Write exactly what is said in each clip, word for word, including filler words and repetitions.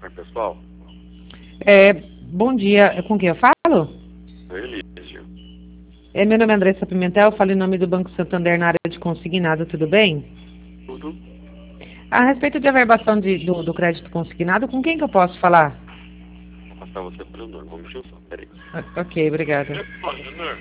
Oi, pessoal. É, bom dia, com quem eu falo? Elísio. É, meu nome é Andressa Pimentel, eu falo em nome do Banco Santander na área de consignado, tudo bem? Tudo? A respeito de averbação de, do, do crédito consignado, com quem que eu posso falar? Vou passar você pro Leonor. Vamos deixa eu só. Peraí. O- Ok, obrigada. Leonor.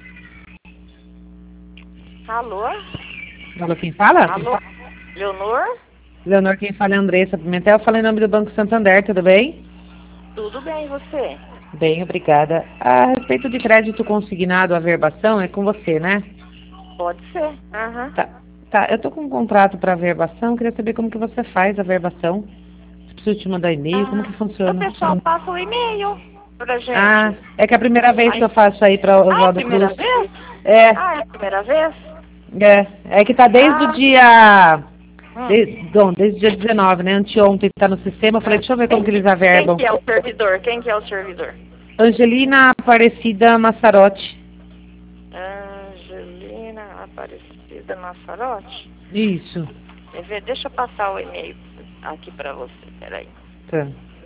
Alô? Alô, quem fala? Alô? Leonor? Leonor, quem fala é Andressa Pimentel, eu falo em nome do Banco Santander, tudo bem? Tudo bem, e você? Bem, obrigada. A respeito de crédito consignado, averbação, é com você, né? Pode ser. Aham. Tá, tá, eu tô com um contrato para averbação, queria saber como que você faz a averbação. Se preciso te mandar e-mail, como que Ah, o funciona? pessoal passa o e-mail pra gente. Ah, é que é a primeira vez que eu faço aí para Ah, é a Oswaldo primeira Cruz. vez? É, Ah, é a primeira vez? é, é que tá desde Ah. o dia, Hum. de, bom, desde o dia dezenove, né? Anteontem tá no sistema, eu falei, deixa eu ver como que eles Quem averbam. que é o servidor? Quem que é o servidor? Angelina Aparecida Massarotti. Angelina Aparecida Massarotti? Isso, Quer ver? Deixa eu passar o e-mail aqui pra você, peraí. tá.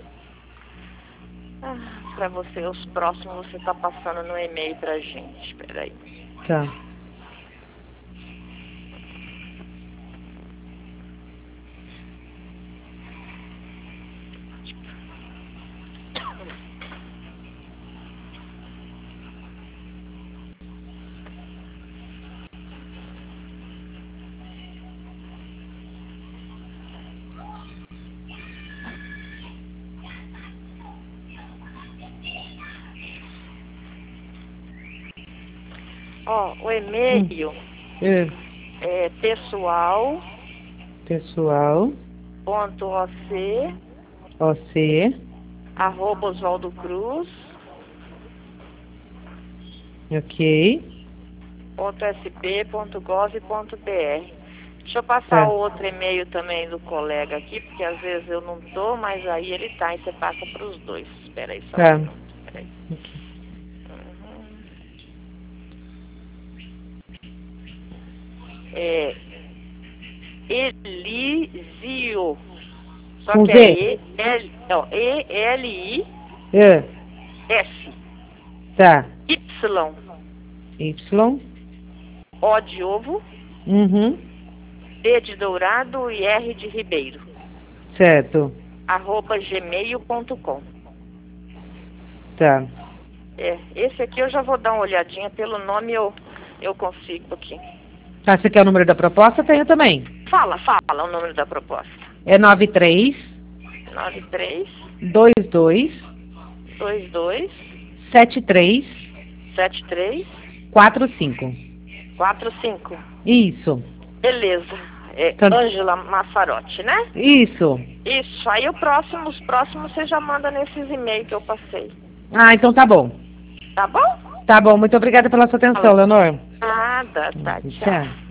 Ah, pra você, os próximos você tá passando no e-mail pra gente, peraí. Tá. Ó, o e-mail É, é pessoal pessoal, ponto oc OC, arroba Oswaldo Cruz ok. ponto sp ponto gov ponto br. Deixa eu passar Tá. o outro e-mail também do colega aqui, porque às vezes eu não tô, mas aí ele tá, e você passa para os dois. Espera aí só Tá. um minuto. Peraí. Ok. Uhum. É Elísio. Só Com que Z? é E L, ó, E L I É, S tá. Y Y, O de ovo, uhum, D de Dourado e R de Ribeiro, certo. arroba gmail ponto com. Tá. É, esse aqui eu já vou dar uma olhadinha, pelo nome eu, eu consigo aqui. Tá, você quer o número da proposta? Tenho também. Fala, fala o número da proposta. É nove três nove três dois dois dois dois sete três sete três quatro cinco. quatro cinco. Isso. Beleza. É Tá. Ângela Massarotti, né? Isso. Isso. Aí o próximo, os próximos você já manda nesses e-mails que eu passei. Ah, então tá bom. Tá bom? Tá bom, muito obrigada pela sua atenção, Leonor. Nada, tá. Tchau. Tchau.